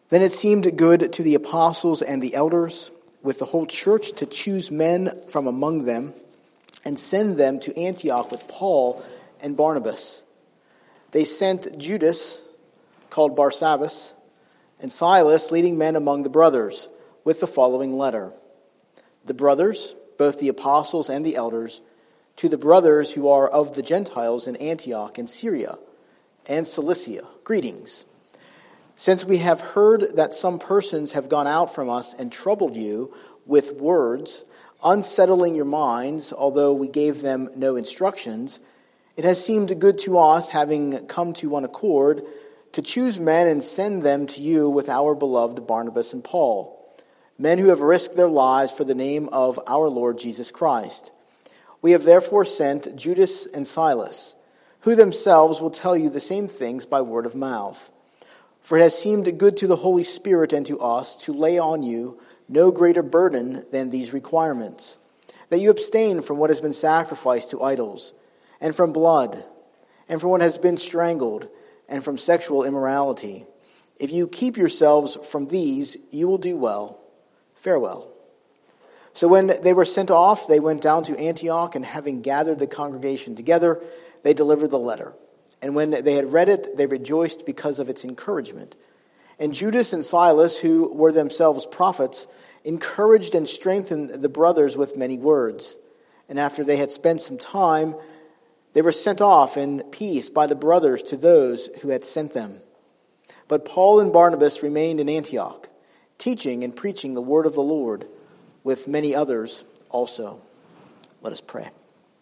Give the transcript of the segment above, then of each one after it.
Then it seemed good to the apostles and the elders with the whole church to choose men from among them and send them to Antioch with Paul and Barnabas. They sent Judas, called Barsabbas, and Silas, leading men among the brothers, with the following letter. The brothers, both the apostles and the elders, to the brothers who are of the Gentiles in Antioch and Syria and Cilicia, greetings. Since we have heard that some persons have gone out from us and troubled you with words, unsettling your minds, although we gave them no instructions, it has seemed good to us, having come to one accord, to choose men and send them to you with our beloved Barnabas and Paul, men who have risked their lives for the name of our Lord Jesus Christ. We have therefore sent Judas and Silas, who themselves will tell you the same things by word of mouth. For it has seemed good to the Holy Spirit and to us to lay on you no greater burden than these requirements, that you abstain from what has been sacrificed to idols, and from blood, and from what has been strangled, and from sexual immorality. If you keep yourselves from these, you will do well. Farewell. So when they were sent off, they went down to Antioch, and having gathered the congregation together, they delivered the letter. And when they had read it, they rejoiced because of its encouragement. And Judas and Silas, who were themselves prophets, encouraged and strengthened the brothers with many words. And after they had spent some time, they were sent off in peace by the brothers to those who had sent them. But Paul and Barnabas remained in Antioch, teaching and preaching the word of the Lord, with many others also. Let us pray.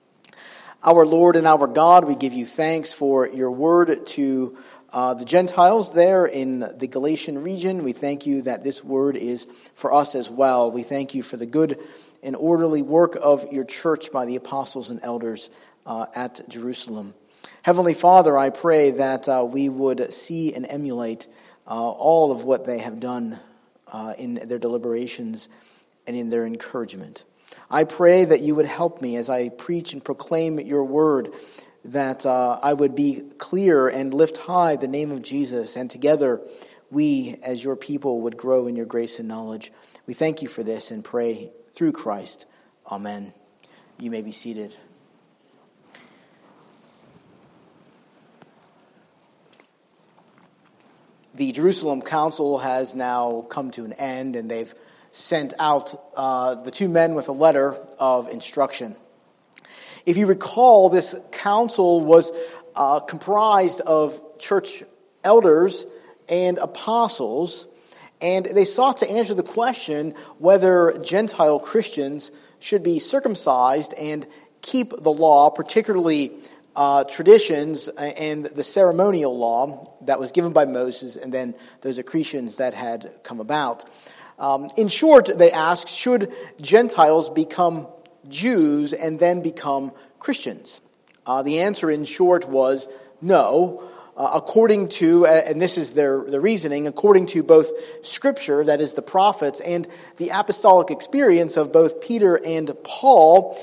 Our Lord and our God, we give you thanks for your word to the Gentiles there in the Galatian region. We thank you that this word is for us as well. We thank you for the good and orderly work of your church by the apostles and elders at Jerusalem. Heavenly Father, I pray that we would see and emulate all of what they have done in their deliberations and in their encouragement. I pray that you would help me as I preach and proclaim your word, that I would be clear and lift high the name of Jesus, and together we as your people would grow in your grace and knowledge. We thank you for this and pray through Christ. Amen. You may be seated. The Jerusalem Council has now come to an end, and they've sent out the two men with a letter of instruction. If you recall, this council was comprised of church elders and apostles, and they sought to answer the question whether Gentile Christians should be circumcised and keep the law, particularly traditions and the ceremonial law that was given by Moses, and then those accretions that had come about. In short, they asked, should Gentiles become Jews and then become Christians? The answer in short was no. According to, and this is their reasoning, according to both Scripture, that is the prophets, and the apostolic experience of both Peter and Paul,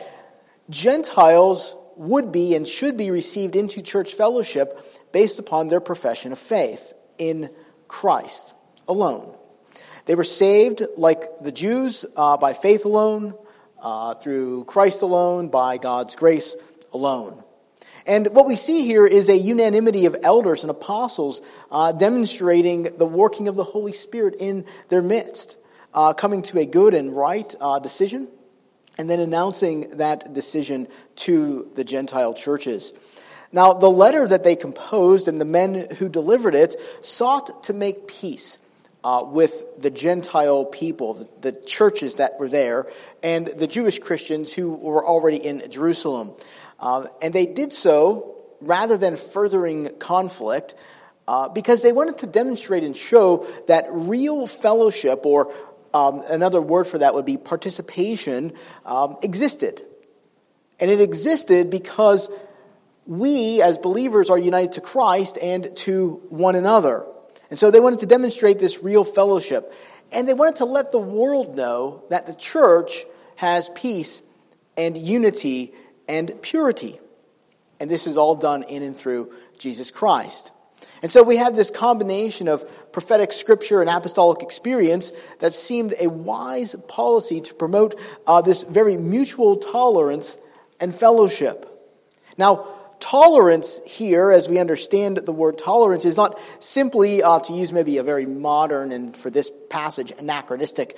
Gentiles would be and should be received into church fellowship based upon their profession of faith in Christ alone. They were saved like the Jews by faith alone, through Christ alone, by God's grace alone. And what we see here is a unanimity of elders and apostles demonstrating the working of the Holy Spirit in their midst, coming to a good and right decision, and then announcing that decision to the Gentile churches. Now, the letter that they composed and the men who delivered it sought to make peace with the Gentile people, the churches that were there, and the Jewish Christians who were already in Jerusalem. And they did so rather than furthering conflict because they wanted to demonstrate and show that real fellowship, or another word for that would be participation, existed. And it existed because we as believers are united to Christ and to one another. And so they wanted to demonstrate this real fellowship. And they wanted to let the world know that the church has peace and unity and purity. And this is all done in and through Jesus Christ. And so we have this combination of prophetic scripture and apostolic experience that seemed a wise policy to promote this very mutual tolerance and fellowship. Now, tolerance here, as we understand the word tolerance, is not simply, to use maybe a very modern and for this passage anachronistic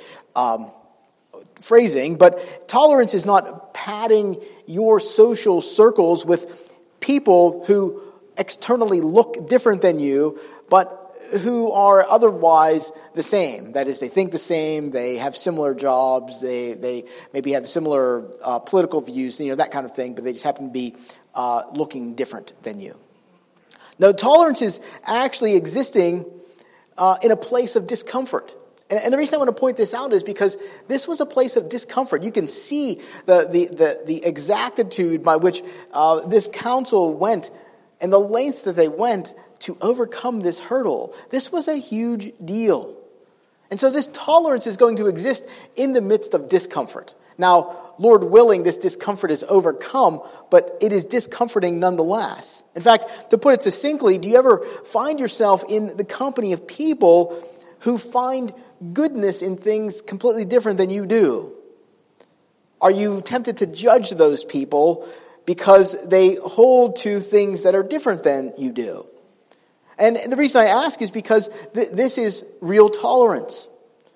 phrasing, but tolerance is not padding your social circles with people who externally look different than you, but who are otherwise the same. That is, they think the same, they have similar jobs, they maybe have similar political views, that kind of thing, but they just happen to be looking different than you. Now, tolerance is actually existing in a place of discomfort. And the reason I want to point this out is because this was a place of discomfort. You can see the exactitude by which this council went and the lengths that they went to overcome this hurdle. This was a huge deal. And so this tolerance is going to exist in the midst of discomfort. Now, Lord willing, this discomfort is overcome, but it is discomforting nonetheless. In fact, to put it succinctly, do you ever find yourself in the company of people who find goodness in things completely different than you do? Are you tempted to judge those people because they hold to things that are different than you do? And the reason I ask is because this is real tolerance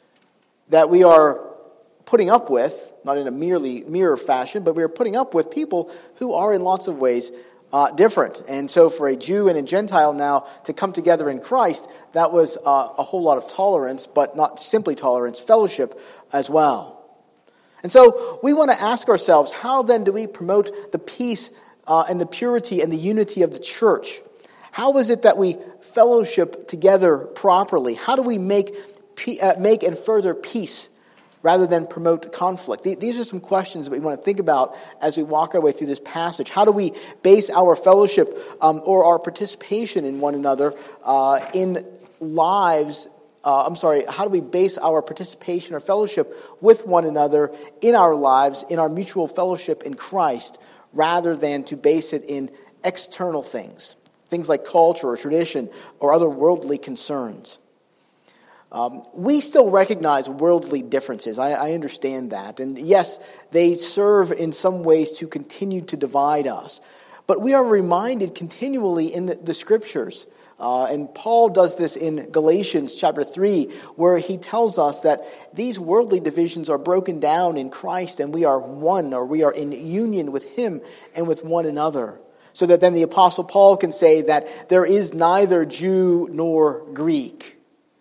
that we are putting up with, not in a merely mirror fashion, but we are putting up with people who are in lots of ways different. And so for a Jew and a Gentile now to come together in Christ, that was a whole lot of tolerance, but not simply tolerance, fellowship as well. And so we want to ask ourselves, how then do we promote the peace and the purity and the unity of the church? How is it that we fellowship together properly? How do we make and further peace rather than promote conflict? These are some questions that we want to think about as we walk our way through this passage. How do we base our fellowship or our participation in one another in lives? How do we base our participation or fellowship with one another in our lives, in our mutual fellowship in Christ, rather than to base it in external things like culture or tradition or other worldly concerns? We still recognize worldly differences. I understand that. And yes, they serve in some ways to continue to divide us. But we are reminded continually in the Scriptures, and Paul does this in Galatians chapter 3, where he tells us that these worldly divisions are broken down in Christ and we are one, or we are in union with him and with one another. So that then the Apostle Paul can say that there is neither Jew nor Greek,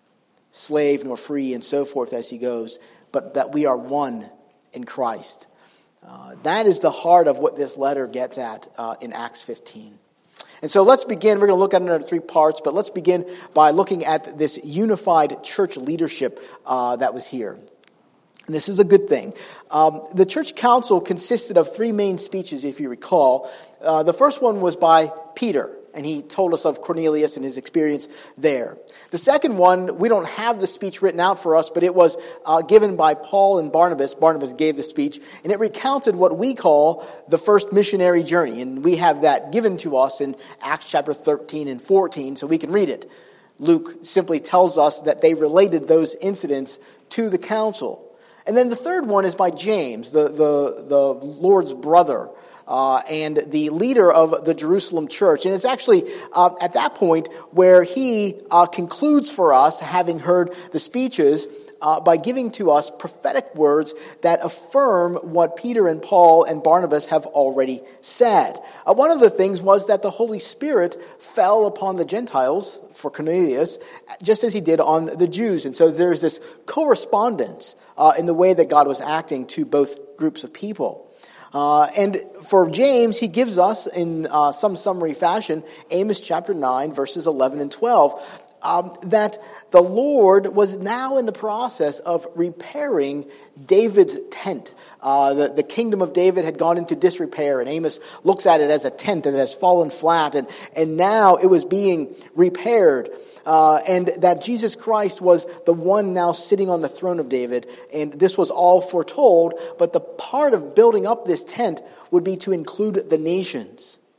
slave nor free, and so forth as he goes, but that we are one in Christ. That is the heart of what this letter gets at in Acts 15. And so let's begin. We're going to look at it in 3 parts, but let's begin by looking at this unified church leadership that was here. And this is a good thing. The church council consisted of 3 main speeches, if you recall. The first one was by Peter, and he told us of Cornelius and his experience there. The second one, we don't have the speech written out for us, but it was given by Paul and Barnabas. Barnabas gave the speech, and it recounted what we call the first missionary journey. And we have that given to us in Acts chapter 13 and 14, so we can read it. Luke simply tells us that they related those incidents to the council. And then the third one is by James, the Lord's brother, and the leader of the Jerusalem church. And it's actually at that point where he concludes for us, having heard the speeches, by giving to us prophetic words that affirm what Peter and Paul and Barnabas have already said. One of the things was that the Holy Spirit fell upon the Gentiles, for Cornelius, just as he did on the Jews. And so there's this correspondence in the way that God was acting to both groups of people. And for James, he gives us, in some summary fashion, Amos chapter 9, verses 11 and 12, that the Lord was now in the process of repairing David's tent. The kingdom of David had gone into disrepair, and Amos looks at it as a tent that has fallen flat, and now it was being repaired. And that Jesus Christ was the one now sitting on the throne of David. And this was all foretold, but the part of building up this tent would be to include the nations,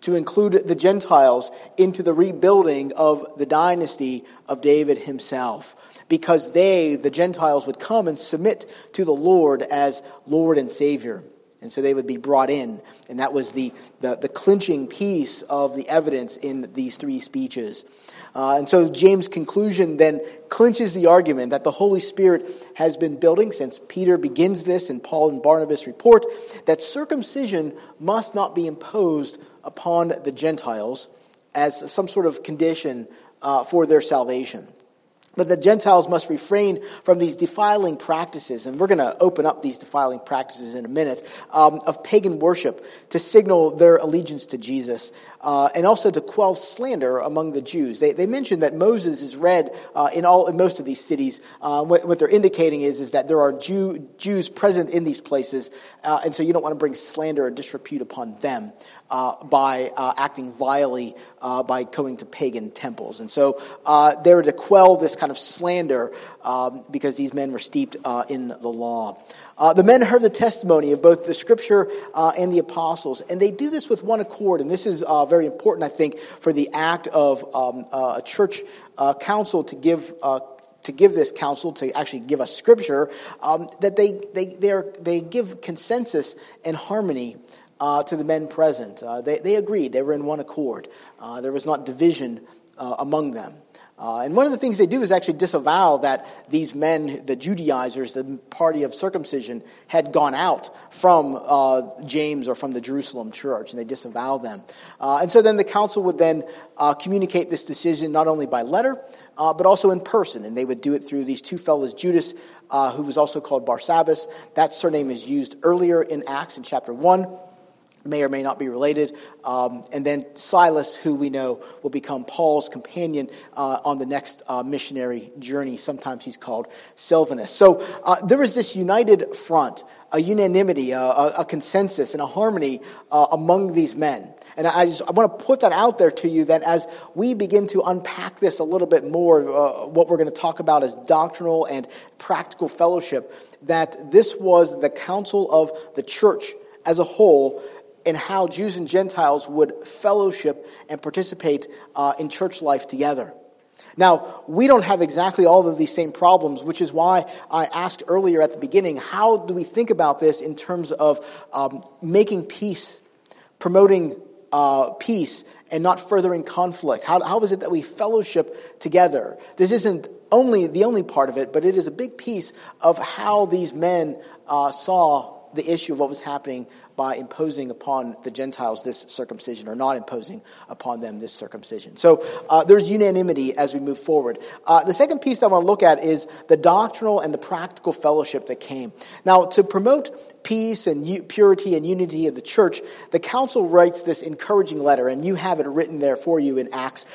to include the Gentiles into the rebuilding of the dynasty of David himself, because the Gentiles, would come and submit to the Lord as Lord and Savior. And so they would be brought in. And that was the clinching piece of the evidence in these three speeches. And so James' conclusion then clinches the argument that the Holy Spirit has been building since Peter begins this and Paul and Barnabas report that circumcision must not be imposed upon the Gentiles as some sort of condition for their salvation. But the Gentiles must refrain from these defiling practices, and we're going to open up these defiling practices in a minute, of pagan worship to signal their allegiance to Jesus, and also to quell slander among the Jews. They mention that Moses is read in most of these cities. What they're indicating is that there are Jews present in these places, and so you don't want to bring slander or disrepute upon them by acting vilely by going to pagan temples. And so they were to quell this kind of slander because these men were steeped in the law. The men heard the testimony of both the Scripture and the apostles, and they do this with one accord. And this is very important, I think, for the act of a church council to give this counsel, to actually give us Scripture, that they give consensus and harmony to the men present. They agreed. They were in one accord. There was not division among them. And one of the things they do is actually disavow that these men, the Judaizers, the party of circumcision, had gone out from James or from the Jerusalem church, and they disavow them. And so then the council would then communicate this decision not only by letter, but also in person. And they would do it through these two fellows, Judas, who was also called Barsabbas. That surname is used earlier in Acts in chapter 1. May or may not be related. And then Silas, who we know will become Paul's companion on the next missionary journey. Sometimes he's called Silvanus. So there is this united front, a unanimity, a consensus, and a harmony among these men. And I want to put that out there to you, that as we begin to unpack this a little bit more, what we're going to talk about as doctrinal and practical fellowship, that this was the counsel of the church as a whole, and how Jews and Gentiles would fellowship and participate in church life together. Now, we don't have exactly all of these same problems, which is why I asked earlier at the beginning, how do we think about this in terms of making peace, promoting peace, and not furthering conflict? How is it that we fellowship together? This isn't the only part of it, but it is a big piece of how these men saw the issue of what was happening by imposing upon the Gentiles this circumcision, or not imposing upon them this circumcision. So there's unanimity as we move forward. The second piece that I want to look at is the doctrinal and the practical fellowship that came. Now, to promote peace and purity and unity of the church, the council writes this encouraging letter, and you have it written there for you in Acts.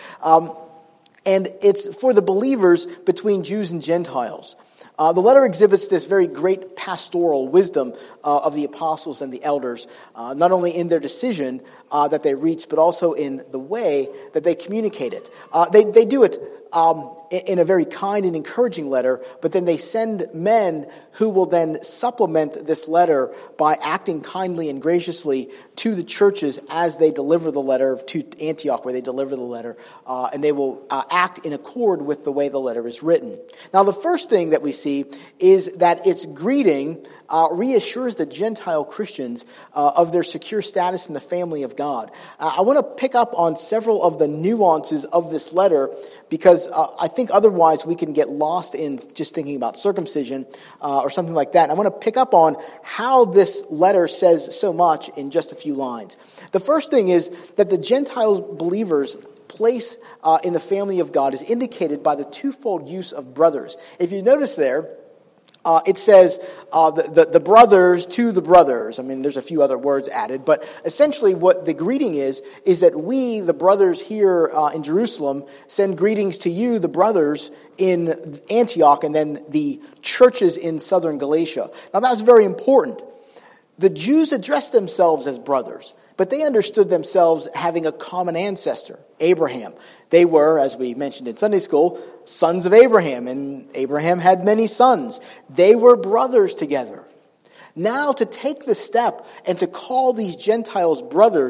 And it's for the believers between Jews and Gentiles. The letter exhibits this very great pastoral wisdom of the apostles and the elders, not only in their decision that they reach, but also in the way that they communicate it. They do it in a very kind and encouraging letter, but then they send men who will then supplement this letter by acting kindly and graciously to the churches as they deliver the letter to Antioch, where they deliver the letter, and they will act in accord with the way the letter is written. Now, the first thing that we see is that its greeting reassures the Gentile Christians of their secure status in the family of God. I want to pick up on several of the nuances of this letter, because I think otherwise we can get lost in just thinking about circumcision or something like that. And I want to pick up on how this letter says so much in just a few lines. The first thing is that the Gentile believers' place in the family of God is indicated by the twofold use of brothers. If you notice there, it says the brothers to the brothers. I mean, there's a few other words added, but essentially what the greeting is that we, the brothers here in Jerusalem, send greetings to you, the brothers in Antioch, and then the churches in southern Galatia. Now, that's very important. The Jews addressed themselves as brothers, but they understood themselves having a common ancestor, Abraham. They were, as we mentioned in Sunday school, sons of Abraham, and Abraham had many sons. They were brothers together. Now, to take the step and to call these Gentiles brothers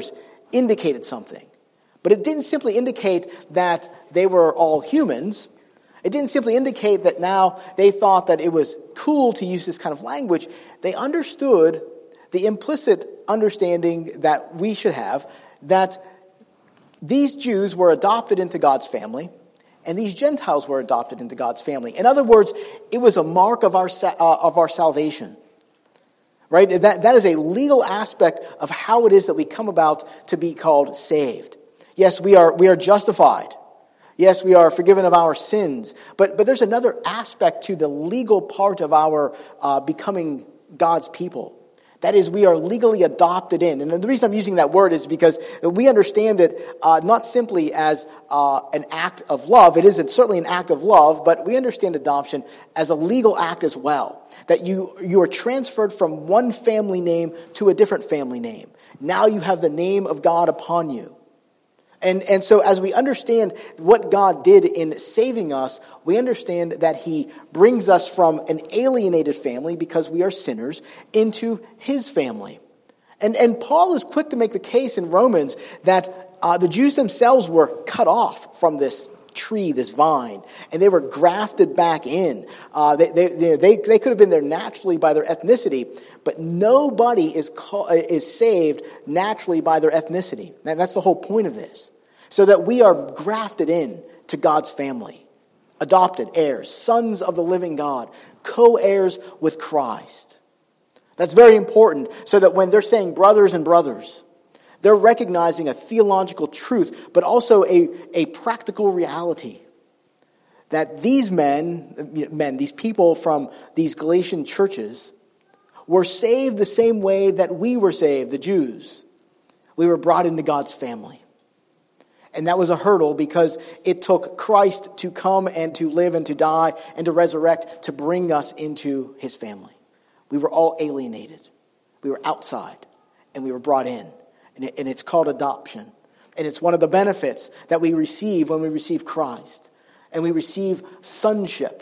indicated something. But it didn't simply indicate that they were all humans. It didn't simply indicate that now they thought that it was cool to use this kind of language. They understood the implicit understanding that we should have, that these Jews were adopted into God's family, and these Gentiles were adopted into God's family. In other words, it was a mark of our salvation. Right? That is a legal aspect of how it is that we come about to be called saved. Yes, we are justified. Yes, we are forgiven of our sins. But there's another aspect to the legal part of our becoming God's people. That is, we are legally adopted in. And the reason I'm using that word is because we understand it not simply as an act of love. It is certainly an act of love, but we understand adoption as a legal act as well. That you are transferred from one family name to a different family name. Now you have the name of God upon you. And so as we understand what God did in saving us, we understand that he brings us from an alienated family, because we are sinners, into his family. And Paul is quick to make the case in Romans that the Jews themselves were cut off from this tree, this vine, and they were grafted back in. They could have been there naturally by their ethnicity, but nobody is saved naturally by their ethnicity. And that's the whole point of this. So that we are grafted in to God's family, adopted heirs, sons of the living God, co-heirs with Christ. That's very important, so that when they're saying brothers and brothers, they're recognizing a theological truth, but also a practical reality. That these these people from these Galatian churches, were saved the same way that we were saved, the Jews. We were brought into God's family. And that was a hurdle, because it took Christ to come and to live and to die and to resurrect to bring us into his family. We were all alienated. We were outside, and we were brought in. And it's called adoption. And it's one of the benefits that we receive when we receive Christ. And we receive sonship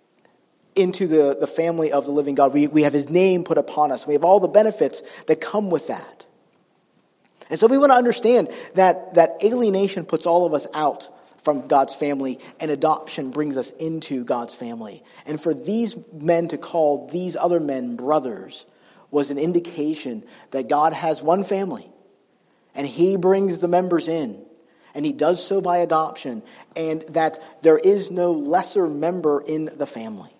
into the family of the living God. We have his name put upon us. We have all the benefits that come with that. And so we want to understand that alienation puts all of us out from God's family, and adoption brings us into God's family. And for these men to call these other men brothers was an indication that God has one family, and he brings the members in, and he does so by adoption, and that there is no lesser member in the family.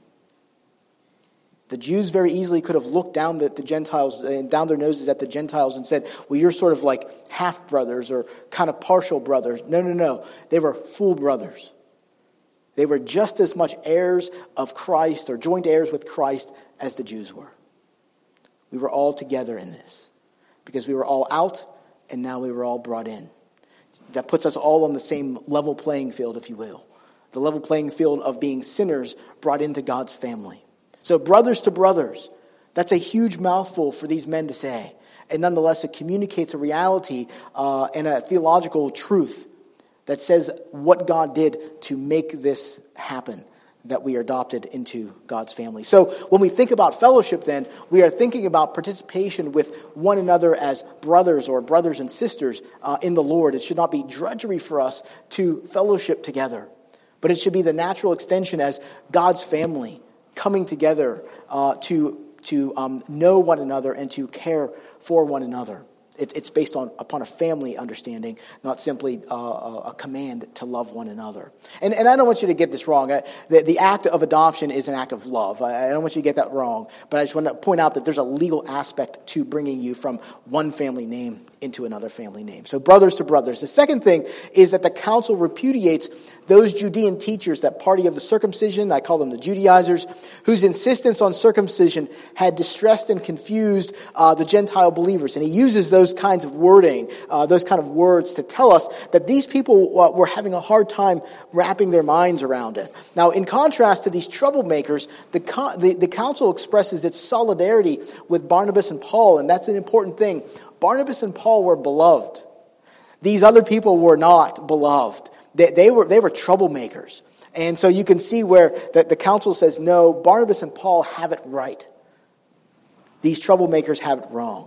The Jews very easily could have looked down at the Gentiles, down their noses at the Gentiles, and said, well, you're sort of like half brothers or kind of partial brothers. No. They were full brothers. They were just as much heirs of Christ, or joint heirs with Christ, as the Jews were. We were all together in this, because we were all out, and now we were all brought in. That puts us all on the same level playing field, if you will. The level playing field of being sinners brought into God's family. So brothers to brothers, that's a huge mouthful for these men to say. And nonetheless, it communicates a reality and a theological truth that says what God did to make this happen, that we are adopted into God's family. So when we think about fellowship, then, we are thinking about participation with one another as brothers or brothers and sisters in the Lord. It should not be drudgery for us to fellowship together, but it should be the natural extension as God's family, coming together to know one another and to care for one another. It's based upon a family understanding, not simply a command to love one another. And I don't want you to get this wrong. The act of adoption is an act of love. I don't want you to get that wrong. But I just want to point out that there's a legal aspect to bringing you from one family name into another family name. So brothers to brothers. The second thing is that the council repudiates those Judean teachers, that party of the circumcision, I call them the Judaizers, whose insistence on circumcision had distressed and confused the Gentile believers. And he uses those kinds of wording, those kind of words to tell us that these people were having a hard time wrapping their minds around it. Now, in contrast to these troublemakers, the council expresses its solidarity with Barnabas and Paul, and that's an important thing. Barnabas and Paul were beloved. These other people were not beloved. They were troublemakers. And so you can see where the council says, no, Barnabas and Paul have it right. These troublemakers have it wrong.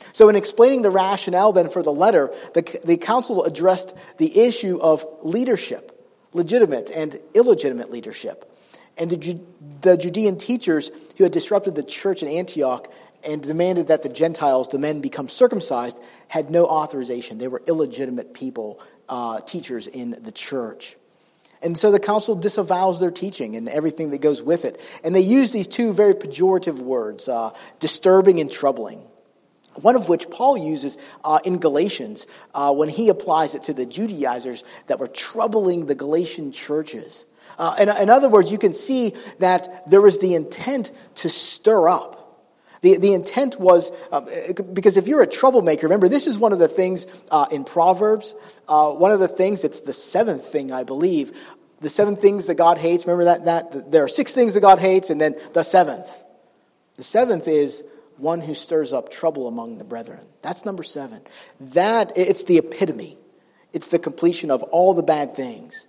So in explaining the rationale then for the letter, the council addressed the issue of leadership, legitimate and illegitimate leadership. And the Judean teachers who had disrupted the church in Antioch and demanded that the Gentiles, the men, become circumcised, had no authorization. They were illegitimate people, teachers in the church. And so the council disavows their teaching and everything that goes with it. And they use these two very pejorative words, disturbing and troubling. One of which Paul uses in Galatians when he applies it to the Judaizers that were troubling the Galatian churches. In other words, you can see that there was the intent to stir up. The intent was, because if you're a troublemaker, remember this is one of the things in Proverbs, one of the things, it's the seventh thing I believe, the 7 things that God hates, remember that there are 6 things that God hates and then the 7th. The 7th is one who stirs up trouble among the brethren. That's number 7. It's the epitome. It's the completion of all the bad things.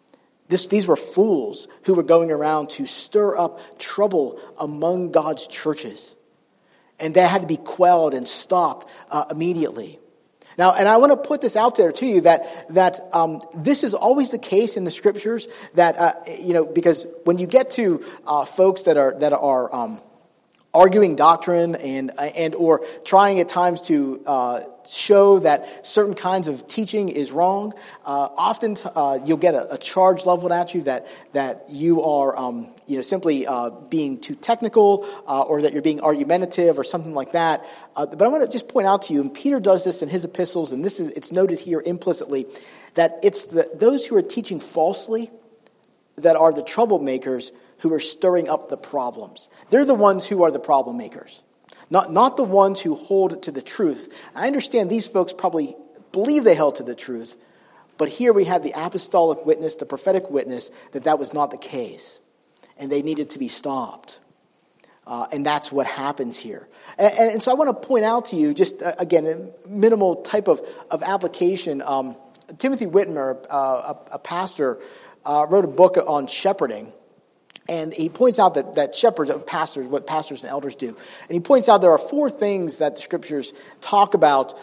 These were fools who were going around to stir up trouble among God's churches. And that had to be quelled and stopped immediately. Now, and I want to put this out there to you that this is always the case in the scriptures that because when you get to folks that are arguing doctrine and or trying at times to show that certain kinds of teaching is wrong, often you'll get a charge leveled at you that you are simply being too technical or that you're being argumentative or something like that. But I want to just point out to you, and Peter does this in his epistles, and it's noted here implicitly, that it's those who are teaching falsely that are the troublemakers who are stirring up the problems. They're the ones who are the problem makers, not the ones who hold to the truth. I understand these folks probably believe they held to the truth, but here we have the apostolic witness, the prophetic witness, that was not the case, and they needed to be stopped. And that's what happens here. And so I want to point out to you, just again, a minimal type of application. Timothy Whitmer, a pastor, wrote a book on shepherding. And he points out that shepherds, pastors, what pastors and elders do. And he points out there are 4 things that the scriptures talk about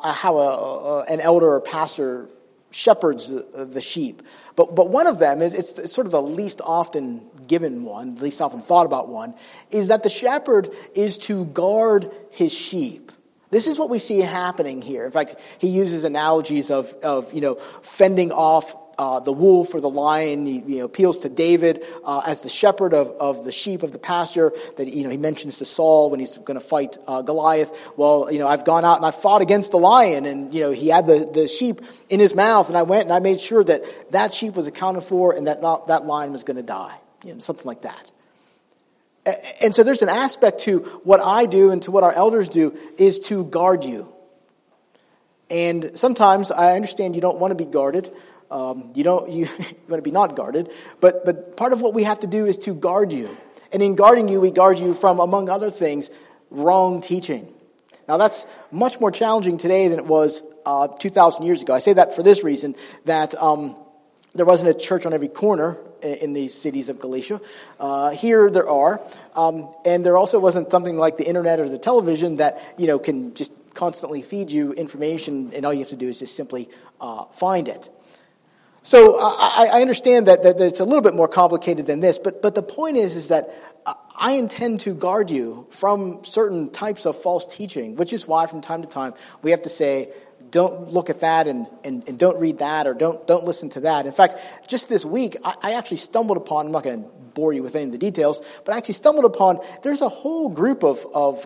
how an elder or pastor shepherds the sheep. But one of them, it's sort of the least often given one, least often thought about one, is that the shepherd is to guard his sheep. This is what we see happening here. In fact, he uses analogies of fending off the wolf or the lion. He appeals to David as the shepherd of the sheep of the pasture. That he mentions to Saul when he's going to fight Goliath. Well, I've gone out and I fought against the lion, and he had the sheep in his mouth, and I went and I made sure that sheep was accounted for, and that lion was going to die. Something like that. And so there's an aspect to what I do and to what our elders do is to guard you. And sometimes I understand you don't want to be guarded. You want to be not guarded. But part of what we have to do is to guard you. And in guarding you, we guard you from, among other things, wrong teaching. Now that's much more challenging today than it was 2,000 years ago. I say that for this reason, that there wasn't a church on every corner in these cities of Galatia. Here there are. And there also wasn't something like the internet or the television that, can just constantly feed you information, and all you have to do is just simply find it. So I understand that it's a little bit more complicated than this, but the point is that I intend to guard you from certain types of false teaching, which is why from time to time we have to say, don't look at that and don't read that, or don't listen to that. In fact, just this week, I actually stumbled upon, I'm not going to bore you with any of the details, but I actually stumbled upon, there's a whole group of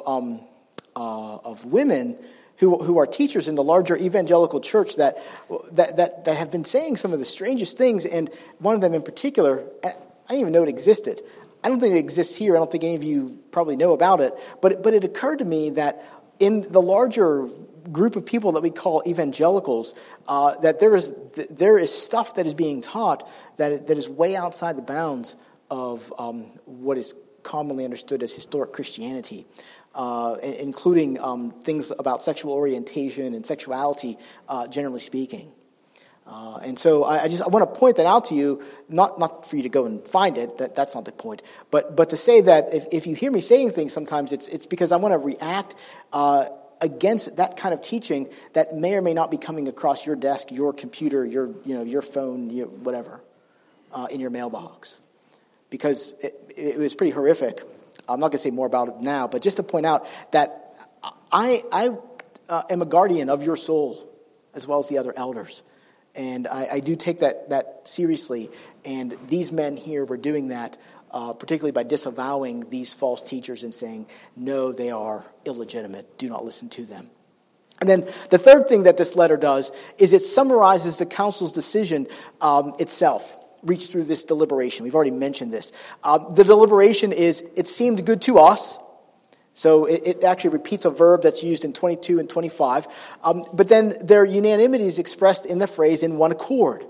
women who are teachers in the larger evangelical church that have been saying some of the strangest things, and one of them in particular, I didn't even know it existed. I don't think it exists here. I don't think any of you probably know about it, but it occurred to me that in the larger group of people that we call evangelicals, that there is stuff that is being taught that is way outside the bounds of what is commonly understood as historic Christianity. Including things about sexual orientation and sexuality, generally speaking. And so I want to point that out to you, not for you to go and find it, that's not the point, but to say that if you hear me saying things sometimes, it's because I want to react against that kind of teaching that may or may not be coming across your desk, your computer, your phone, whatever, in your mailbox. Because it was pretty horrific. I'm not going to say more about it now, but just to point out that I am a guardian of your soul as well as the other elders. And I do take that seriously. And these men here were doing that, particularly by disavowing these false teachers and saying, no, they are illegitimate. Do not listen to them. And then the third thing that this letter does is it summarizes the council's decision itself, reached through this deliberation. We've already mentioned this. The deliberation is, it seemed good to us. So it actually repeats a verb that's used in 22 and 25. But then their unanimity is expressed in the phrase, in one accord.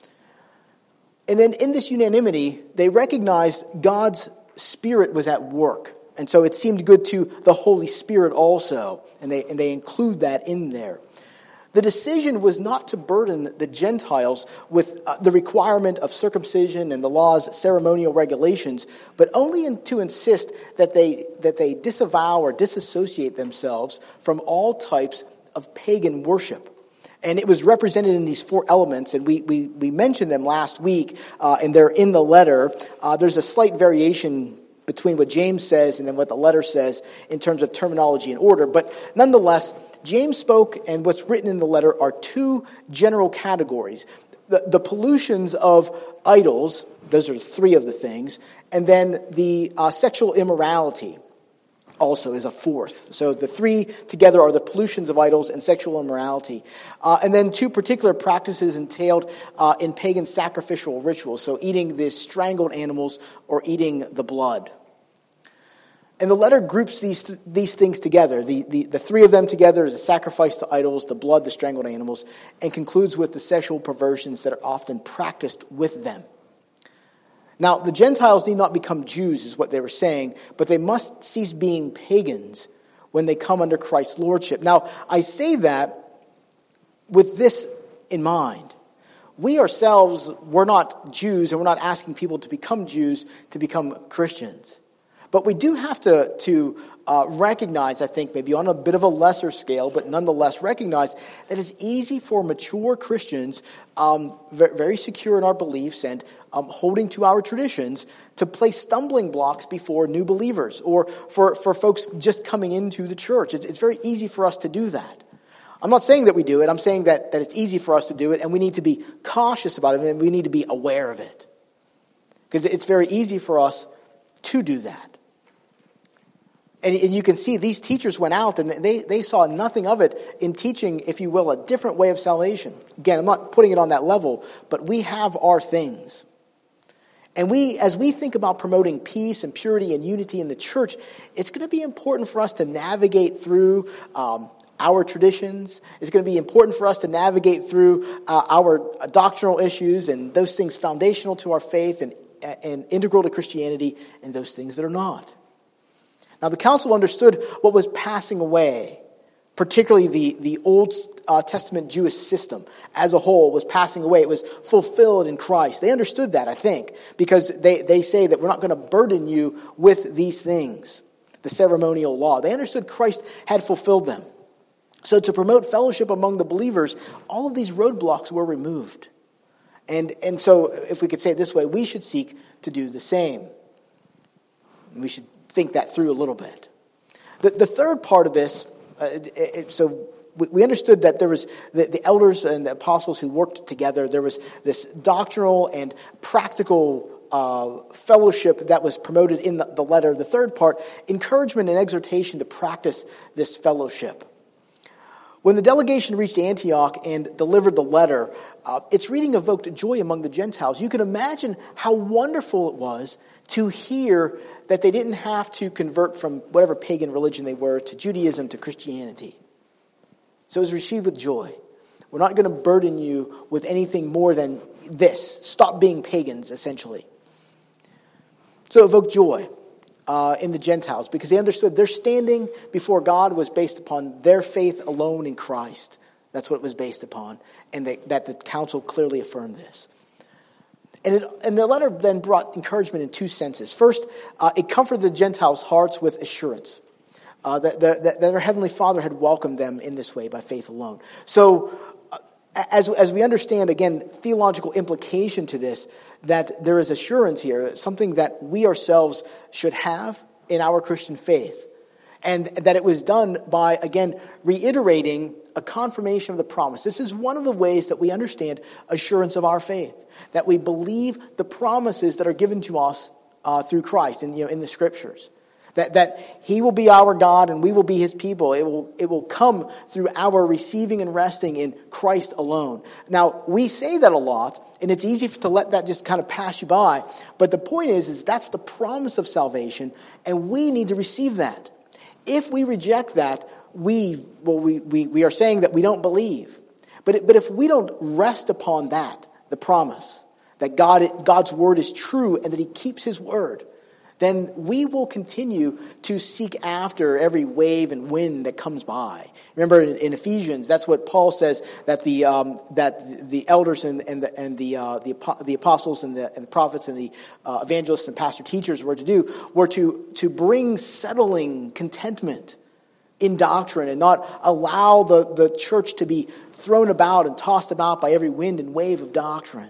And then in this unanimity, they recognized God's Spirit was at work. And so it seemed good to the Holy Spirit also. And they include that in there. The decision was not to burden the Gentiles with the requirement of circumcision and the law's ceremonial regulations, but only to insist that they disavow or disassociate themselves from all types of pagan worship. And it was represented in these four elements, and we mentioned them last week, and they're in the letter. There's a slight variation between what James says and then what the letter says in terms of terminology and order, but nonetheless, James spoke, and what's written in the letter are two general categories. The pollutions of idols, those are three of the things, and then the sexual immorality also is a fourth. So the three together are the pollutions of idols and sexual immorality. And then two particular practices entailed in pagan sacrificial rituals, so eating the strangled animals or eating the blood. And the letter groups these things together. The three of them together is a sacrifice to idols, the blood, the strangled animals, and concludes with the sexual perversions that are often practiced with them. Now, the Gentiles need not become Jews, is what they were saying, but they must cease being pagans when they come under Christ's lordship. Now, I say that with this in mind. We ourselves, we're not Jews, and we're not asking people to become Jews to become Christians. But we do have to recognize, I think, maybe on a bit of a lesser scale, but nonetheless recognize that it's easy for mature Christians, very secure in our beliefs and holding to our traditions, to place stumbling blocks before new believers or for folks just coming into the church. It's very easy for us to do that. I'm not saying that we do it. I'm saying that it's easy for us to do it, and we need to be cautious about it, and we need to be aware of it. Because it's very easy for us to do that. And you can see these teachers went out and they saw nothing of it in teaching, if you will, a different way of salvation. Again, I'm not putting it on that level, but we have our things. And as we think about promoting peace and purity and unity in the church, it's going to be important for us to navigate through our traditions. It's going to be important for us to navigate through our doctrinal issues and those things foundational to our faith and integral to Christianity and those things that are not. Now, the council understood what was passing away, particularly the Old Testament Jewish system as a whole was passing away. It was fulfilled in Christ. They understood that, I think, because they say that we're not going to burden you with these things, the ceremonial law. They understood Christ had fulfilled them. So to promote fellowship among the believers, all of these roadblocks were removed. And so, if we could say it this way, we should seek to do the same. We should think that through a little bit. The third part of this, so we understood that there was the elders and the apostles who worked together. There was this doctrinal and practical fellowship that was promoted in the letter. The third part, encouragement and exhortation to practice this fellowship. When the delegation reached Antioch and delivered the letter, its reading evoked joy among the Gentiles. You can imagine how wonderful it was to hear that they didn't have to convert from whatever pagan religion they were to Judaism to Christianity. So it was received with joy. We're not going to burden you with anything more than this. Stop being pagans, essentially. So it evoked joy in the Gentiles because they understood their standing before God was based upon their faith alone in Christ. That's what it was based upon, and that the council clearly affirmed this. And the letter then brought encouragement in two senses. First, it comforted the Gentiles' hearts with assurance. that their Heavenly Father had welcomed them in this way by faith alone. So as we understand, again, theological implication to this, that there is assurance here, something that we ourselves should have in our Christian faith. And that it was done by, again, reiterating a confirmation of the promise. This is one of the ways that we understand assurance of our faith. That we believe the promises that are given to us through Christ in the Scriptures. That He will be our God and we will be His people. It will come through our receiving and resting in Christ alone. Now, we say that a lot, and it's easy to let that just kind of pass you by. But the point is that's the promise of salvation, and we need to receive that. If we reject that, we are saying that we don't believe. But if we don't rest upon that, the promise, that God's word is true and that He keeps His word, then we will continue to seek after every wave and wind that comes by. Remember in Ephesians, that's what Paul says that the elders and the apostles and the prophets and the evangelists and pastor teachers were to do, were to bring settling contentment in doctrine and not allow the church to be thrown about and tossed about by every wind and wave of doctrine.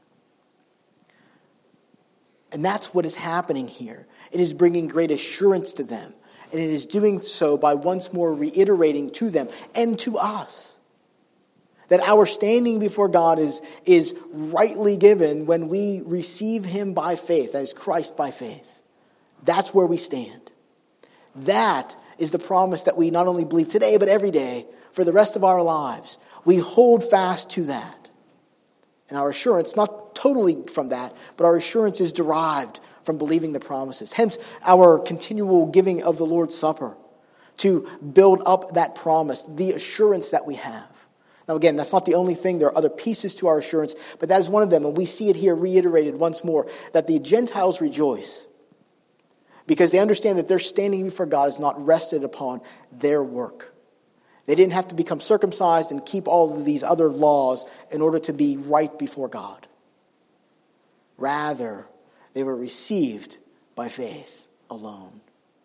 And that's what is happening here. It is bringing great assurance to them. And it is doing so by once more reiterating to them and to us that our standing before God is rightly given when we receive Him by faith, that is Christ by faith. That's where we stand. That is the promise that we not only believe today, but every day for the rest of our lives. We hold fast to that. And our assurance, not totally from that, but our assurance is derived from believing the promises. Hence, our continual giving of the Lord's Supper to build up that promise, the assurance that we have. Now again, that's not the only thing. There are other pieces to our assurance, but that is one of them. And we see it here reiterated once more, that the Gentiles rejoice because they understand that their standing before God is not rested upon their work. They didn't have to become circumcised and keep all of these other laws in order to be right before God. Rather, they were received by faith alone.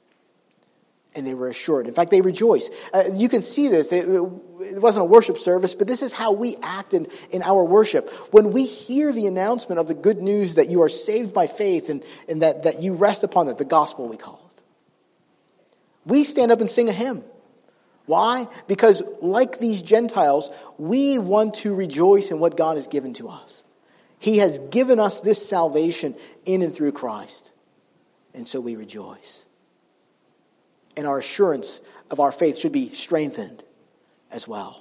And they were assured. In fact, they rejoiced. You can see this. It wasn't a worship service, but this is how we act in our worship. When we hear the announcement of the good news that you are saved by faith and that you rest upon it, the gospel we call it, we stand up and sing a hymn. Why? Because like these Gentiles, we want to rejoice in what God has given to us. He has given us this salvation in and through Christ. And so we rejoice. And our assurance of our faith should be strengthened as well.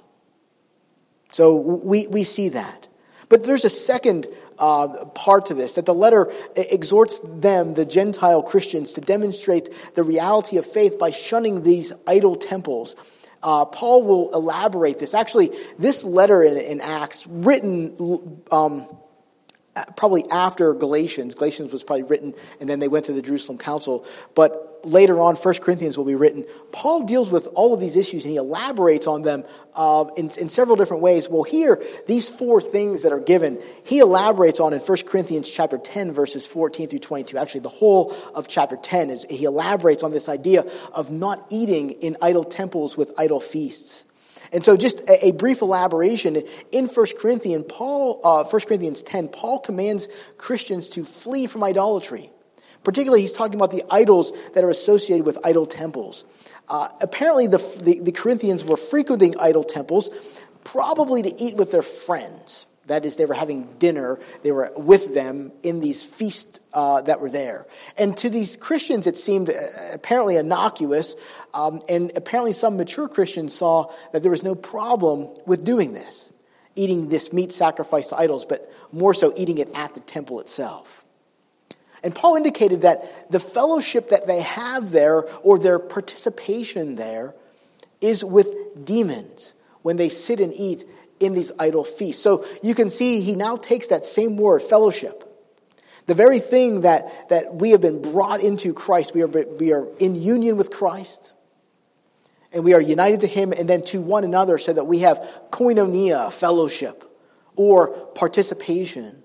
So we see that. But there's a second part to this, that the letter exhorts them, the Gentile Christians, to demonstrate the reality of faith by shunning these idol temples. Paul will elaborate this. Actually, this letter in Acts, written probably after Galatians. Galatians was probably written, and then they went to the Jerusalem Council. But later on, 1 Corinthians will be written. Paul deals with all of these issues, and he elaborates on them in several different ways. Well, here, these four things that are given, he elaborates on in 1 Corinthians chapter 10, verses 14 through 22. Actually, the whole of chapter 10, he elaborates on this idea of not eating in idol temples with idol feasts. And so just a brief elaboration, in 1 Corinthians 10, Paul commands Christians to flee from idolatry. Particularly, he's talking about the idols that are associated with idol temples. Apparently, the Corinthians were frequenting idol temples, probably to eat with their friends. That is, they were having dinner. They were with them in these feasts that were there. And to these Christians, it seemed apparently innocuous. And apparently some mature Christians saw that there was no problem with doing this, eating this meat sacrificed to idols, but more so eating it at the temple itself. And Paul indicated that the fellowship that they have there, or their participation there, is with demons when they sit and eat in these idol feasts. So you can see he now takes that same word, fellowship. The very thing that we have been brought into Christ. We are in union with Christ. And we are united to Him and then to one another so that we have koinonia, fellowship, or participation.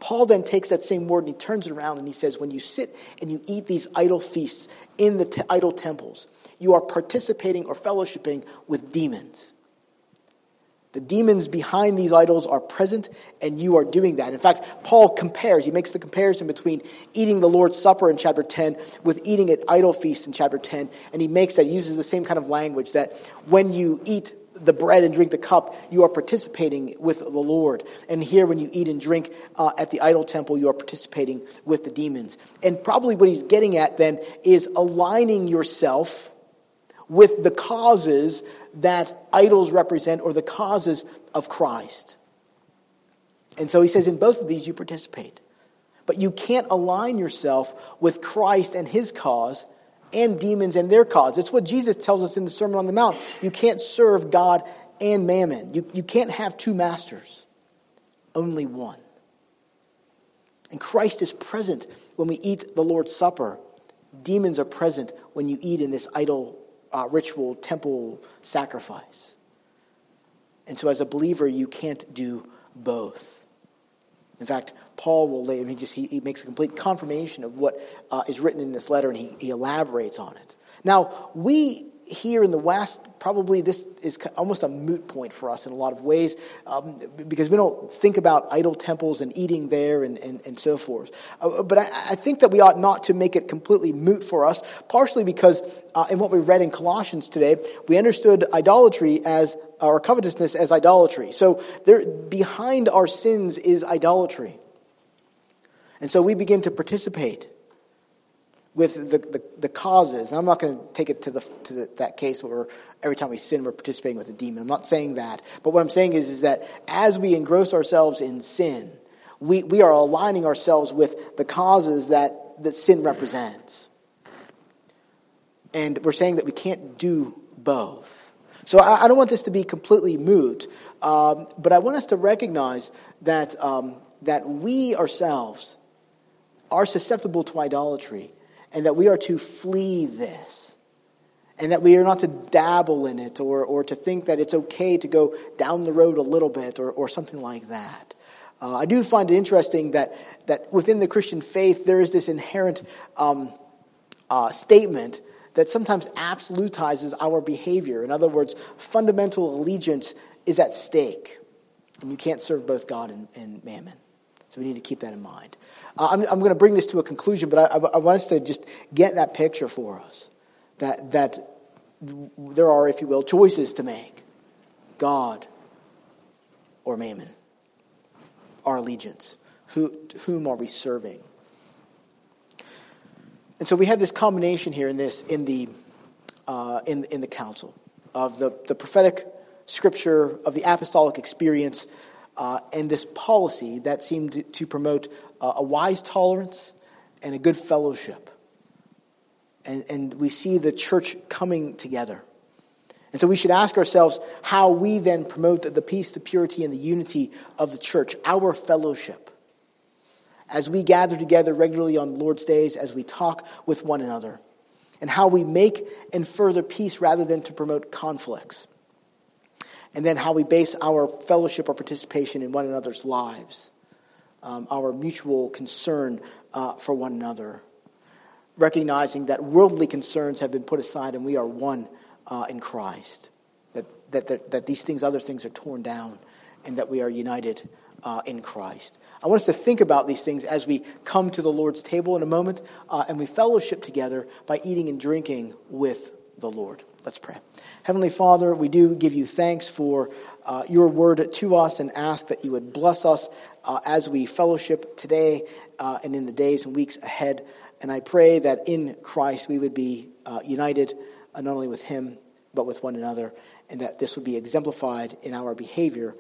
Paul then takes that same word and he turns it around and he says, when you sit and you eat these idol feasts in the idol temples, you are participating or fellowshipping with demons. The demons behind these idols are present, and you are doing that. In fact, Paul makes the comparison between eating the Lord's Supper in chapter 10 with eating at idol feasts in chapter 10. And he uses the same kind of language that when you eat the bread and drink the cup, you are participating with the Lord. And here, when you eat and drink at the idol temple, you are participating with the demons. And probably what he's getting at then is aligning yourself with the causes that idols represent, or the causes of Christ. And so he says in both of these you participate. But you can't align yourself with Christ and his cause and demons and their cause. It's what Jesus tells us in the Sermon on the Mount. You can't serve God and mammon. You can't have two masters. Only one. And Christ is present when we eat the Lord's Supper. Demons are present when you eat in this idol ritual, temple sacrifice. And so as a believer, you can't do both. In fact, Paul he makes a complete confirmation of what is written in this letter, and he elaborates on it. Now, we here in the West, probably this is almost a moot point for us in a lot of ways, because we don't think about idol temples and eating there and so forth. But I think that we ought not to make it completely moot for us, partially because in what we read in Colossians today, we understood idolatry or covetousness as idolatry. So behind our sins is idolatry. And so we begin to participate with the causes. And I'm not going to take it to that case where every time we sin, we're participating with a demon. I'm not saying that. But what I'm saying is that as we engross ourselves in sin, we are aligning ourselves with the causes that sin represents. And we're saying that we can't do both. So I don't want this to be completely moot, but I want us to recognize that we ourselves are susceptible to idolatry, and that we are to flee this, and that we are not to dabble in it or to think that it's okay to go down the road a little bit or something like that. I do find it interesting that within the Christian faith there is this inherent statement that sometimes absolutizes our behavior. In other words, fundamental allegiance is at stake, and you can't serve both God and mammon. So we need to keep that in mind. I'm going to bring this to a conclusion, but I want us to just get that picture for us. That there are, if you will, choices to make. God or mammon. Our allegiance. Whom are we serving? And so we have this combination here in the council of the prophetic scripture, of the apostolic experience, and this policy that seemed to promote a wise tolerance and a good fellowship. And we see the church coming together. And so we should ask ourselves how we then promote the peace, the purity, and the unity of the church, our fellowship. As we gather together regularly on Lord's days, as we talk with one another. And how we make and further peace rather than to promote conflicts. And then how we base our fellowship or participation in one another's lives. Our mutual concern for one another. Recognizing that worldly concerns have been put aside and we are one in Christ. That these things, other things are torn down and that we are united in Christ. I want us to think about these things as we come to the Lord's table in a moment and we fellowship together by eating and drinking with the Lord. Let's pray. Heavenly Father, we do give you thanks for your word to us and ask that you would bless us as we fellowship today and in the days and weeks ahead. And I pray that in Christ we would be united not only with him but with one another, and that this would be exemplified in our behavior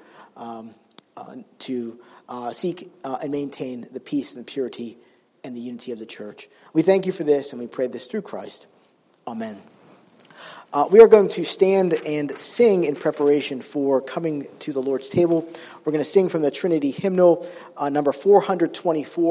to seek and maintain the peace and the purity and the unity of the church. We thank you for this, and we pray this through Christ. Amen. We are going to stand and sing in preparation for coming to the Lord's table. We're going to sing from the Trinity hymnal, number 424.